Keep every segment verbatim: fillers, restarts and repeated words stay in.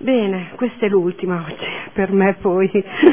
Bene, questa è l'ultima oggi, per me poi.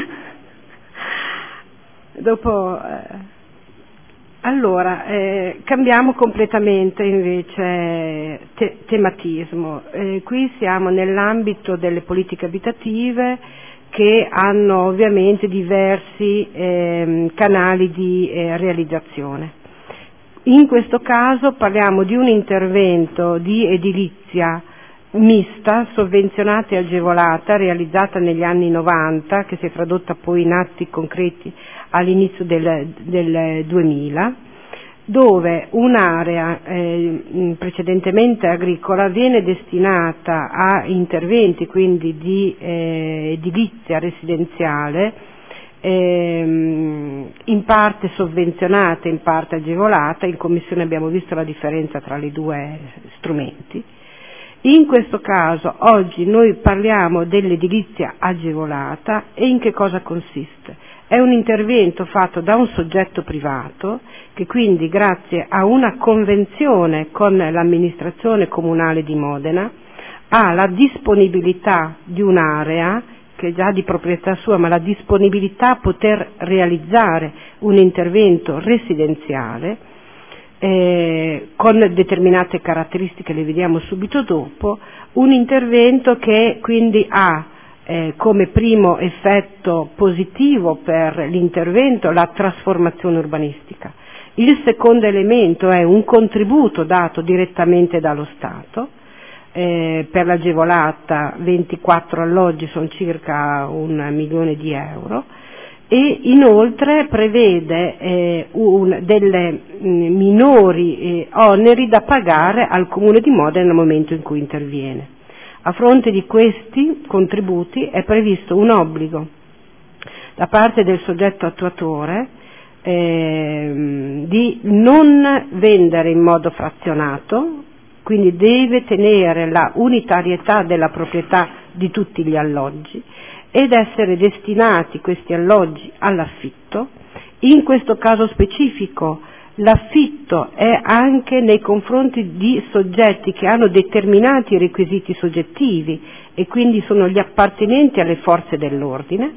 Dopo, eh, allora, eh, cambiamo completamente invece te- tematismo. Eh, qui siamo nell'ambito delle politiche abitative che hanno ovviamente diversi eh, canali di eh, realizzazione. In questo caso parliamo di un intervento di edilizia mista, sovvenzionata e agevolata, realizzata negli anni novanta, che si è tradotta poi in atti concreti all'inizio del, del duemila, dove un'area eh, precedentemente agricola viene destinata a interventi quindi di eh, edilizia residenziale, ehm, in parte sovvenzionata, in parte agevolata. In commissione abbiamo visto la differenza tra i due strumenti. In questo caso oggi noi parliamo dell'edilizia agevolata. E in che cosa consiste? È un intervento fatto da un soggetto privato che quindi, grazie a una convenzione con l'amministrazione comunale di Modena, ha la disponibilità di un'area che è già di proprietà sua, ma la disponibilità a poter realizzare un intervento residenziale eh, con determinate caratteristiche, le vediamo subito dopo, un intervento che quindi ha Eh, come primo effetto positivo per l'intervento la trasformazione urbanistica. Il secondo elemento è un contributo dato direttamente dallo Stato, eh, per l'agevolata ventiquattro alloggi sono circa un milione di euro, e inoltre prevede eh, un, delle mh, minori eh, oneri da pagare al Comune di Modena nel momento in cui interviene. A fronte di questi contributi è previsto un obbligo da parte del soggetto attuatore eh, di non vendere in modo frazionato, quindi deve tenere la unitarietà della proprietà di tutti gli alloggi ed essere destinati questi alloggi all'affitto. In questo caso specifico l'affitto è anche nei confronti di soggetti che hanno determinati requisiti soggettivi e quindi sono gli appartenenti alle forze dell'ordine,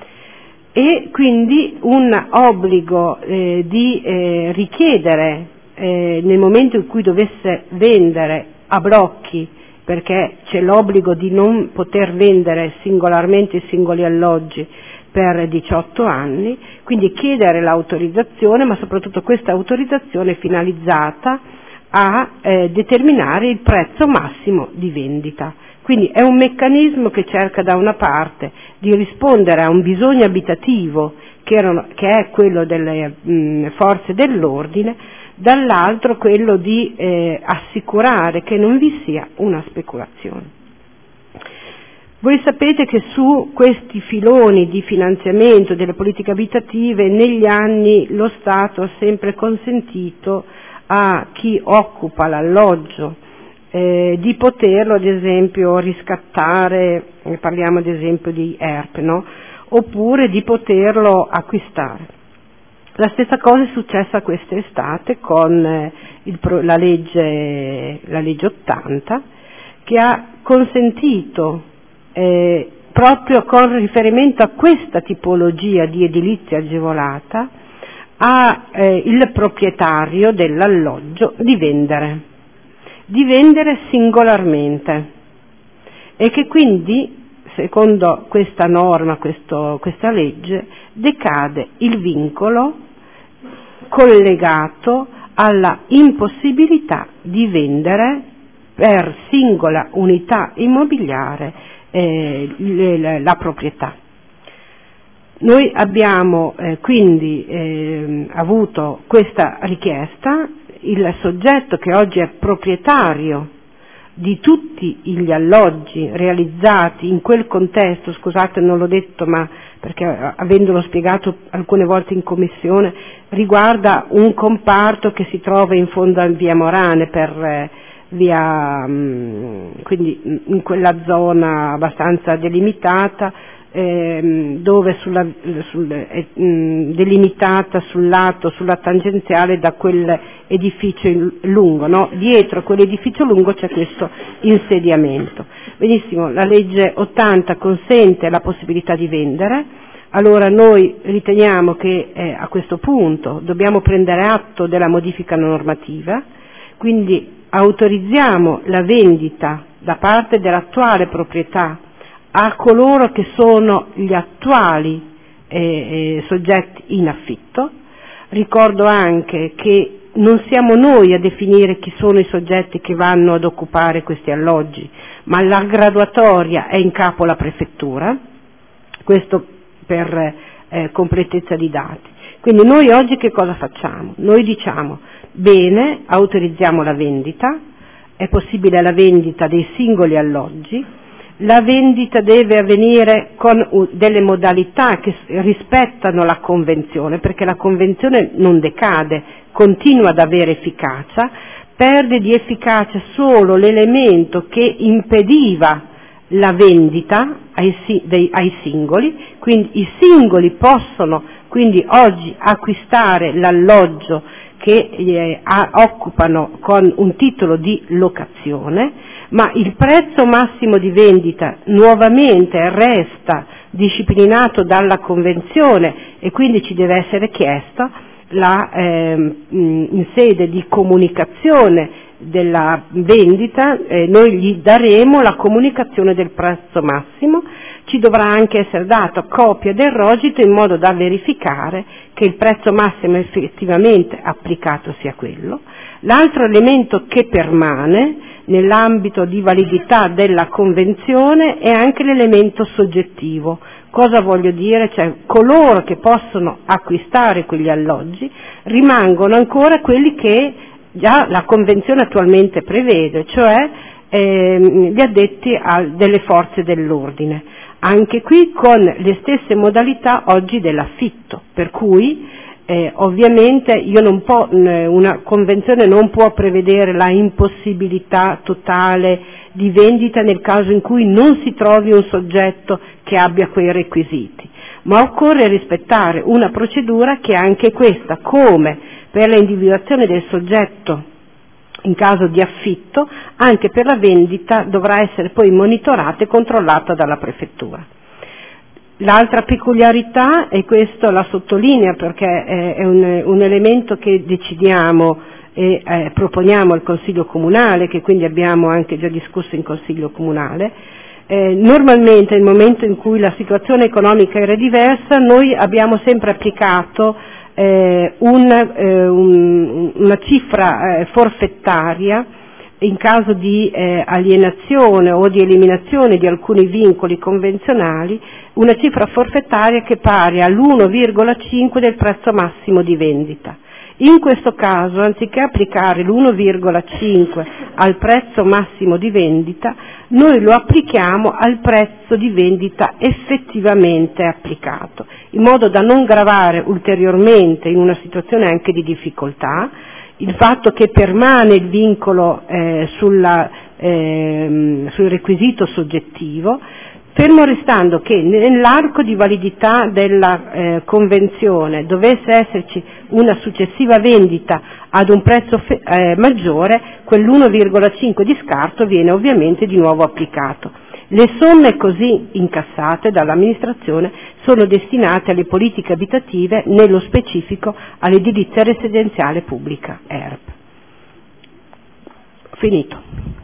e quindi un obbligo eh, di eh, richiedere eh, nel momento in cui dovesse vendere a blocchi, perché c'è l'obbligo di non poter vendere singolarmente i singoli alloggi per diciotto anni, quindi chiedere l'autorizzazione, ma soprattutto questa autorizzazione è finalizzata a eh, determinare il prezzo massimo di vendita. Quindi è un meccanismo che cerca da una parte di rispondere a un bisogno abitativo che, erano, che è quello delle mh, forze dell'ordine, dall'altro quello di eh, assicurare che non vi sia una speculazione. Voi sapete che su questi filoni di finanziamento delle politiche abitative negli anni lo Stato ha sempre consentito a chi occupa l'alloggio eh, di poterlo ad esempio riscattare, parliamo ad esempio di E R P, no? Oppure di poterlo acquistare. La stessa cosa è successa quest'estate con eh, il, la, legge, la legge ottanta, che ha consentito Eh, proprio con riferimento a questa tipologia di edilizia agevolata a eh, il proprietario dell'alloggio di vendere, di vendere singolarmente, e che quindi secondo questa norma, questo, questa legge, decade il vincolo collegato alla impossibilità di vendere per singola unità immobiliare Eh, le, la proprietà. Noi abbiamo eh, quindi eh, avuto questa richiesta, il soggetto che oggi è proprietario di tutti gli alloggi realizzati in quel contesto, scusate non l'ho detto ma perché avendolo spiegato alcune volte in commissione, riguarda un comparto che si trova in fondo a via Morane per eh, via, quindi in quella zona abbastanza delimitata, ehm, dove sulla, sul, eh, delimitata sul lato, sulla tangenziale da quell'edificio lungo, no? Dietro quell'edificio lungo c'è questo insediamento. benissimo, la legge ottanta consente la possibilità di vendere, allora noi riteniamo che eh, a questo punto dobbiamo prendere atto della modifica normativa, quindi autorizziamo la vendita da parte dell'attuale proprietà a coloro che sono gli attuali eh, eh, soggetti in affitto. Ricordo anche che non siamo noi a definire chi sono i soggetti che vanno ad occupare questi alloggi, ma la graduatoria è in capo alla prefettura, questo per eh, completezza di dati. Quindi noi oggi che cosa facciamo? Noi diciamo, bene, autorizziamo la vendita, è possibile la vendita dei singoli alloggi, la vendita deve avvenire con delle modalità che rispettano la convenzione, perché la convenzione non decade, continua ad avere efficacia, perde di efficacia solo l'elemento che impediva la vendita ai, dei, ai singoli, quindi i singoli possono quindi oggi acquistare l'alloggio che eh, occupano con un titolo di locazione, ma il prezzo massimo di vendita nuovamente resta disciplinato dalla Convenzione e quindi ci deve essere chiesto la, eh, in sede di comunicazione della vendita, eh, noi gli daremo la comunicazione del prezzo massimo, ci dovrà anche essere data copia del rogito in modo da verificare che il prezzo massimo effettivamente applicato sia quello. L'altro elemento che permane nell'ambito di validità della convenzione è anche l'elemento soggettivo. Cosa voglio dire? Cioè coloro che possono acquistare quegli alloggi rimangono ancora quelli che già la convenzione attualmente prevede, cioè ehm, gli addetti a delle forze dell'ordine. Anche qui con le stesse modalità oggi dell'affitto, per cui Eh, ovviamente io non può, una convenzione non può prevedere la impossibilità totale di vendita nel caso in cui non si trovi un soggetto che abbia quei requisiti, ma occorre rispettare una procedura che è anche questa, come per l'individuazione del soggetto in caso di affitto, anche per la vendita dovrà essere poi monitorata e controllata dalla prefettura. L'altra peculiarità, e questo la sottolineo perché è un, un elemento che decidiamo e eh, proponiamo al Consiglio Comunale, che quindi abbiamo anche già discusso in Consiglio Comunale, eh, normalmente nel momento in cui la situazione economica era diversa noi abbiamo sempre applicato eh, un, eh, un, una cifra eh, forfettaria in caso di eh, alienazione o di eliminazione di alcuni vincoli convenzionali, una cifra forfettaria che pari all'uno virgola cinque del prezzo massimo di vendita. In questo caso, anziché applicare l'uno virgola cinque al prezzo massimo di vendita, noi lo applichiamo al prezzo di vendita effettivamente applicato, in modo da non gravare ulteriormente in una situazione anche di difficoltà il fatto che permane il vincolo eh, sulla, eh, sul requisito soggettivo, fermo restando che nell'arco di validità della eh, convenzione dovesse esserci una successiva vendita ad un prezzo fe- eh, maggiore, quell'uno virgola cinque di scarto viene ovviamente di nuovo applicato. Le somme così incassate dall'amministrazione sono destinate alle politiche abitative, nello specifico all'edilizia residenziale pubblica, E R P. Finito.